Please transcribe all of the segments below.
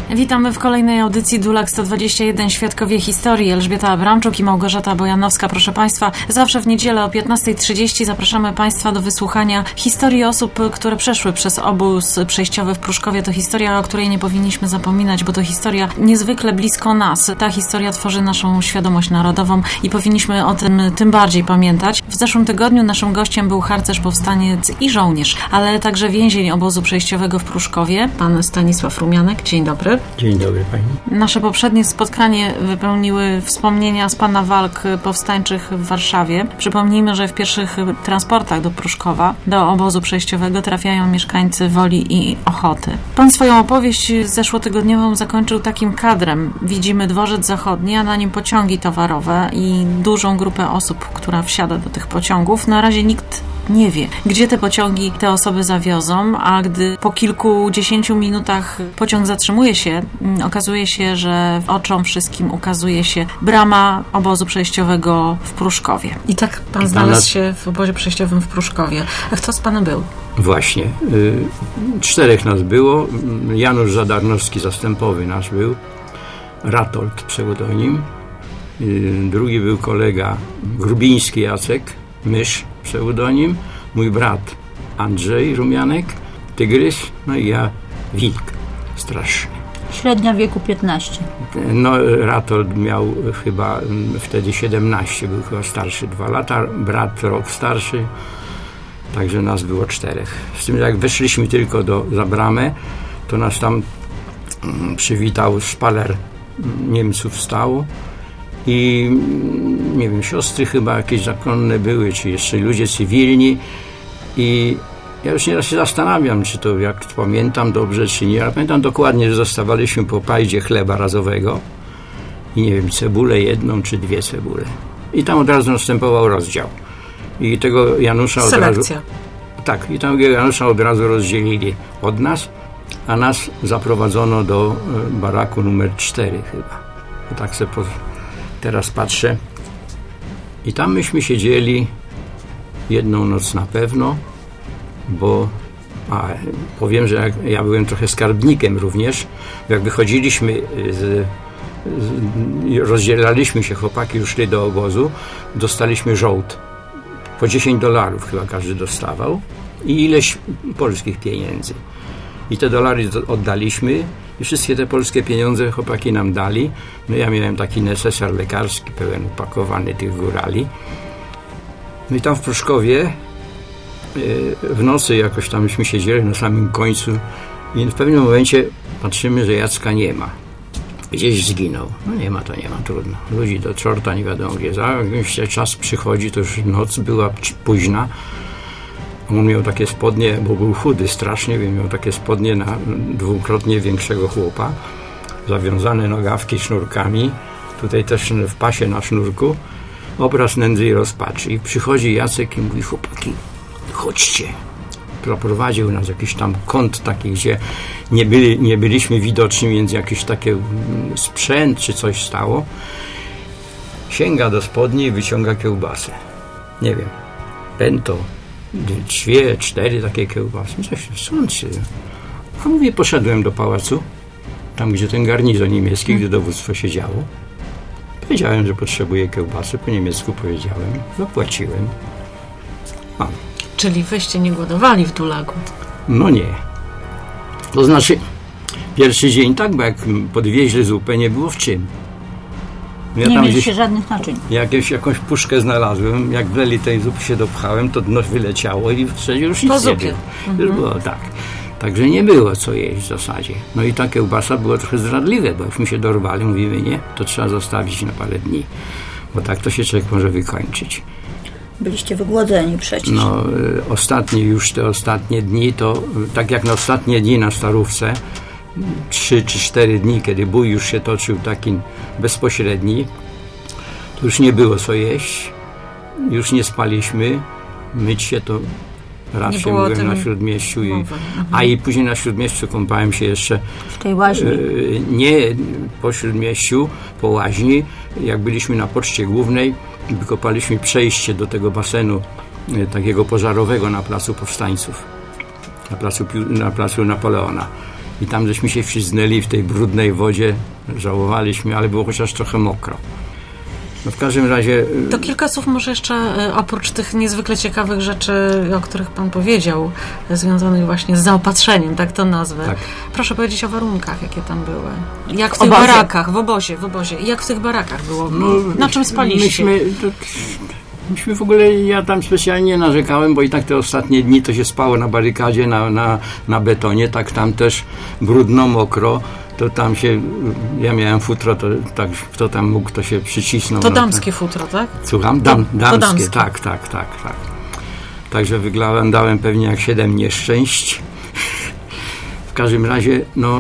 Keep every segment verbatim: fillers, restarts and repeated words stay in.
Witamy w kolejnej audycji Dulak sto dwadzieścia jeden Świadkowie Historii. Elżbieta Abramczuk i Małgorzata Bojanowska. Proszę Państwa, zawsze w niedzielę o piętnasta trzydzieści zapraszamy Państwa do wysłuchania historii osób, które przeszły przez obóz przejściowy w Pruszkowie. To historia, o której nie powinniśmy zapominać, bo to historia niezwykle blisko nas. Ta historia tworzy naszą świadomość narodową i powinniśmy o tym tym bardziej pamiętać. W zeszłym tygodniu naszym gościem był harcerz, powstaniec i żołnierz, ale także więzień obozu przejściowego w Pruszkowie, pan Stanisław Rumianek. Dzień dobry. Dzień dobry Pani. Nasze poprzednie spotkanie wypełniły wspomnienia z pana walk powstańczych w Warszawie. Przypomnijmy, że w pierwszych transportach do Pruszkowa, do obozu przejściowego trafiają mieszkańcy Woli i Ochoty. Pan swoją opowieść zeszłotygodniową zakończył takim kadrem. Widzimy dworzec zachodni, a na nim pociągi towarowe i dużą grupę osób, która wsiada do tych pociągów. Na razie nikt nie wie, gdzie te pociągi te osoby zawiozą, a gdy po kilkudziesięciu minutach pociąg zatrzymuje się, okazuje się, że oczom wszystkim ukazuje się brama obozu przejściowego w Pruszkowie. I tak pan znalazł się w obozie przejściowym w Pruszkowie. A kto z panem był? Właśnie. Y, czterech nas było. Janusz Zadarnowski, zastępowy nasz był. Ratold pseudonim. Y, drugi był kolega Grubiński Jacek, Mysz pseudonim. Mój brat Andrzej Rumianek, Tygrys, no i ja Wilk straszny. Średnia wieku piętnaście. No, Ratold miał chyba wtedy siedemnaście, był chyba starszy dwa lata, brat rok starszy, także nas było czterech. Z tym, że jak weszliśmy tylko do, za bramę, to nas tam mm, przywitał szpaler Niemców stał i nie wiem, siostry chyba jakieś zakonne były, czy jeszcze ludzie cywilni i ja już nieraz się zastanawiam, czy to, jak pamiętam dobrze, czy nie, ale pamiętam dokładnie, że zostawaliśmy po pajdzie chleba razowego i nie wiem, cebulę jedną, czy dwie cebule. I tam od razu następował rozdział. I tego Janusza od Selekcja. razu... Tak, i tam Janusza od razu rozdzielili od nas, a nas zaprowadzono do baraku numer cztery chyba. I tak sobie po... teraz patrzę. I tam myśmy siedzieli jedną noc na pewno, bo a, powiem, że jak, ja byłem trochę skarbnikiem również. Jak wychodziliśmy z, z, rozdzielaliśmy się, chłopaki już szli do obozu, dostaliśmy żołd. Po dziesięć dolarów chyba każdy dostawał i ileś polskich pieniędzy. I te dolary oddaliśmy i wszystkie te polskie pieniądze chłopaki nam dali. No ja miałem taki neseser lekarski pełen upakowany tych górali. No i tam w Pruszkowie w nocy jakoś tam myśmy siedzieli na samym końcu i w pewnym momencie patrzymy, że Jacka nie ma. Gdzieś zginął. No nie ma, to nie ma, trudno. Ludzi do czorta nie wiadomo gdzie. Za jakiś czas przychodzi, to już noc była późna. On miał takie spodnie, bo był chudy strasznie, więc miał takie spodnie na dwukrotnie większego chłopa. Zawiązane nogawki sznurkami. Tutaj też w pasie na sznurku. Obraz nędzy i rozpaczy. I przychodzi Jacek i mówi: chłopaki, chodźcie. Prowadził nas jakiś tam kąt taki, gdzie nie, byli, nie byliśmy widoczni, więc jakiś taki sprzęt czy coś stało. Sięga do spodni i wyciąga kiełbasę. Nie wiem, pęto, dwie, cztery takie kiełbasy. Coś, skąd się? A mówię, poszedłem do pałacu, tam gdzie ten garnizon niemiecki, gdzie dowództwo siedziało. Powiedziałem, że potrzebuję kiełbasy, po niemiecku powiedziałem, zapłaciłem. Mam. Czyli wyście nie głodowali w Dulagu? No nie. To znaczy, pierwszy dzień tak, bo jak podwieźli zupę, nie było w czym. Ja nie tam mieliście gdzieś żadnych naczyń. Jakieś, jakąś puszkę znalazłem, jak wleli tej zupy się dopchałem, to dno wyleciało i w zasadzie już nic nie było. Mhm. Już było tak. Także nie było co jeść w zasadzie. No i ta kiełbasa była trochę zdradliwe, bo już mi się dorwali, mówimy nie, to trzeba zostawić na parę dni, bo tak to się człowiek może wykończyć. Byliście wygłodzeni przecież. No, y, ostatnie już te ostatnie dni, to tak jak na ostatnie dni na Starówce, trzy czy cztery dni, kiedy bój już się toczył taki bezpośredni, to już nie było co jeść, już nie spaliśmy, myć się to raczej byłem na Śródmieściu, i, a i później na Śródmieściu kąpałem się jeszcze w tej łaźni. Y, nie po Śródmieściu, po łaźni, jak byliśmy na Poczcie Głównej, wykopaliśmy przejście do tego basenu y, takiego pożarowego na Placu Powstańców, na placu, na placu Napoleona. I tam żeśmy się wślizgnęli w tej brudnej wodzie, żałowaliśmy, ale było chociaż trochę mokro. No w każdym razie... To kilka słów może jeszcze, oprócz tych niezwykle ciekawych rzeczy, o których pan powiedział, związanych właśnie z zaopatrzeniem, tak to nazwę. Tak. Proszę powiedzieć o warunkach, jakie tam były. Jak w tych obozie. barakach, w obozie, w obozie. Jak w tych barakach było? No, na czym spaliście? Myśmy, to, myśmy w ogóle, ja tam specjalnie narzekałem, bo i tak te ostatnie dni to się spało na barykadzie, na, na, na betonie, tak tam też brudno, mokro. To tam się, ja miałem futro, to tak, kto tam mógł, to się przycisnął. To damskie futro, tak? Słucham? Dam, damskie, damskie, tak, tak, tak, tak. Także wyglądałem pewnie jak siedem nieszczęść. W każdym razie, no,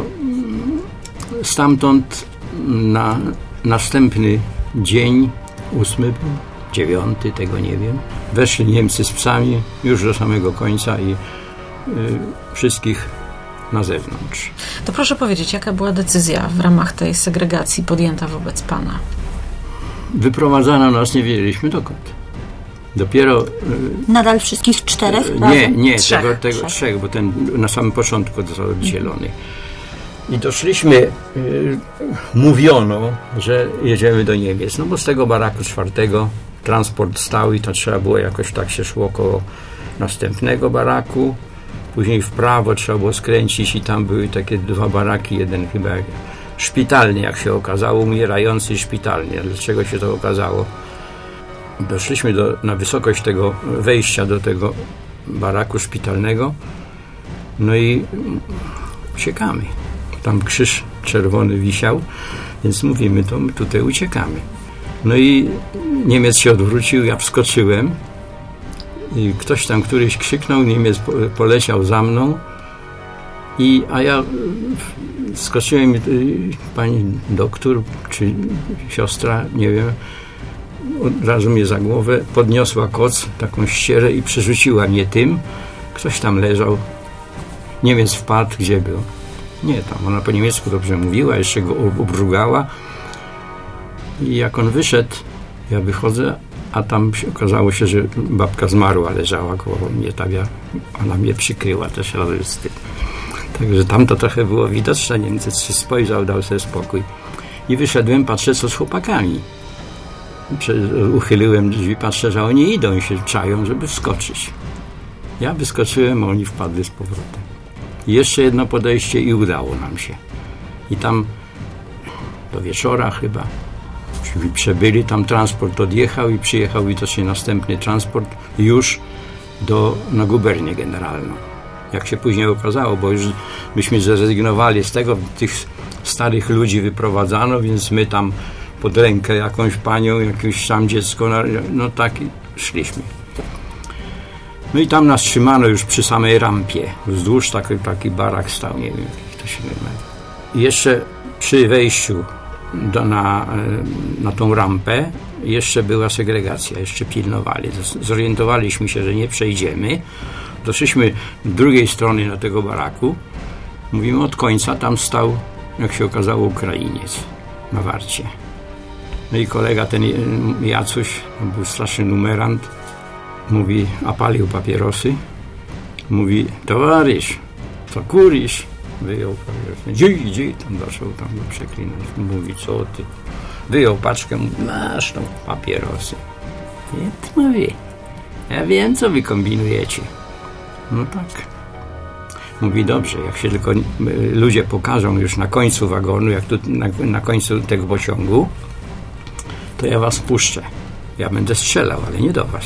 stamtąd na następny dzień, ósmy, dziewiąty, tego nie wiem, weszli Niemcy z psami już do samego końca i y, wszystkich na zewnątrz. To proszę powiedzieć, jaka była decyzja w ramach tej segregacji podjęta wobec pana? Wyprowadzano nas, nie wiedzieliśmy dokąd. Dopiero... Nadal wszystkich czterech? Nie, razem? nie, trzech, tego, tego trzech. trzech, bo ten na samym początku został oddzielony. I doszliśmy, y, mówiono, że jedziemy do Niemiec, no bo z tego baraku czwartego transport stał i to trzeba było jakoś tak się szło koło następnego baraku. Później w prawo trzeba było skręcić i tam były takie dwa baraki, jeden chyba szpitalny, jak się okazało, umierający szpitalnie. Dlaczego się to okazało? Doszliśmy do, na wysokość tego wejścia do tego baraku szpitalnego, no i uciekamy. Tam krzyż czerwony wisiał, więc mówimy, to my tutaj uciekamy. No i Niemiec się odwrócił, ja wskoczyłem. I ktoś tam któryś krzyknął, Niemiec poleciał za mną, i, a ja skoczyłem, pani doktor, czy siostra, nie wiem, od razu mnie za głowę podniosła koc, taką ścierę i przerzuciła mnie tym. Ktoś tam leżał, Niemiec wpadł, gdzie był? Nie, tam ona po niemiecku dobrze mówiła, jeszcze go obrugała. I jak on wyszedł, ja wychodzę, a tam się okazało się, że babka zmarła, leżała koło mnie, tak ja, ona mnie przykryła też razem z tym. Także tam to trochę było widoczne, Niemcy się spojrzał, dał sobie spokój. I wyszedłem, patrzę, co z chłopakami. Uchyliłem drzwi, patrzę, że oni idą i się czają, żeby wskoczyć. Ja wyskoczyłem, a oni wpadli z powrotem. I jeszcze jedno podejście i udało nam się. I tam do wieczora chyba przebyli, tam transport odjechał i przyjechał widocznie następny transport już do, na gubernię generalną. Jak się później okazało, bo już myśmy zrezygnowali z tego, tych starych ludzi wyprowadzano, więc my tam pod rękę jakąś panią, jakieś tam dziecko, no tak szliśmy. No i tam nas trzymano już przy samej rampie. Wzdłuż taki, taki barak stał, nie wiem, jak to się nazywa. I jeszcze przy wejściu do, na, na tą rampę jeszcze była segregacja, jeszcze pilnowali. Zorientowaliśmy się, że nie przejdziemy. Doszliśmy z drugiej strony na tego baraku. Mówimy od końca, tam stał, jak się okazało, Ukrainiec na warcie. No i kolega ten Jacuś, on był straszny numerant, mówi, a palił papierosy. Mówi, towarzysz, co kurisz? Wyjął papierosy. Dziś, dziś, tam zaczął tam go przeklinać. Mówi, co ty? Wyjął paczkę, mówi, masz tą papierosy. Nie, ty mówi, ja wiem, co wy kombinujecie. No tak. Mówi, dobrze, jak się tylko ludzie pokażą już na końcu wagonu, jak tu na, na końcu tego pociągu, to ja was puszczę. Ja będę strzelał, ale nie do was.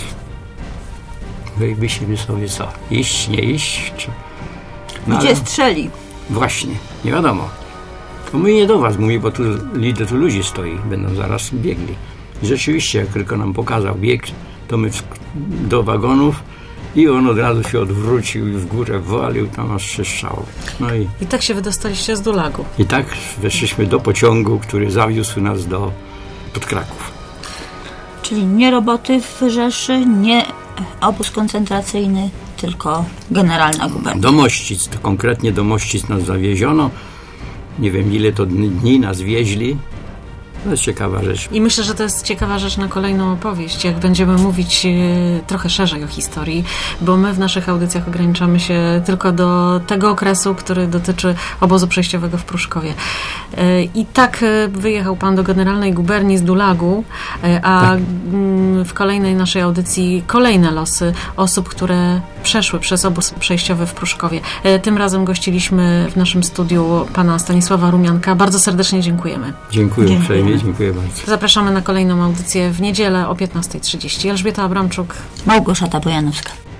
Wy byście sobie co? Iść, nie iść? Czy... No Gdzie ale... strzeli? Właśnie, nie wiadomo. To mówi nie do was, mówi, bo tu, tu ludzi stoi, będą zaraz biegli. I rzeczywiście, jak tylko nam pokazał bieg, to my do wagonów i on od razu się odwrócił i w górę walił, tam aż trzeszczało. No i, I tak się wydostaliście z Dulagu. I tak weszliśmy do pociągu, który zawiózł nas do pod Kraków. Czyli nie roboty w Rzeszy, nie obóz koncentracyjny, tylko generalna gubernia. Do Mościc, to konkretnie do Mościc nas zawieziono. Nie wiem, ile to dni nas wieźli. To jest ciekawa rzecz. I myślę, że to jest ciekawa rzecz na kolejną opowieść, jak będziemy mówić e, trochę szerzej o historii, bo my w naszych audycjach ograniczamy się tylko do tego okresu, który dotyczy obozu przejściowego w Pruszkowie. E, I tak e, wyjechał pan do Generalnej Guberni z Dulagu, e, a tak. m, w kolejnej naszej audycji kolejne losy osób, które przeszły przez obóz przejściowy w Pruszkowie. E, tym razem gościliśmy w naszym studiu pana Stanisława Rumianka. Bardzo serdecznie dziękujemy. Dziękuję, dziękuję uprzejmie, dziękuję bardzo. Zapraszamy na kolejną audycję w niedzielę o piętnasta trzydzieści. Elżbieta Abramczuk, Małgorzata Bojanowska.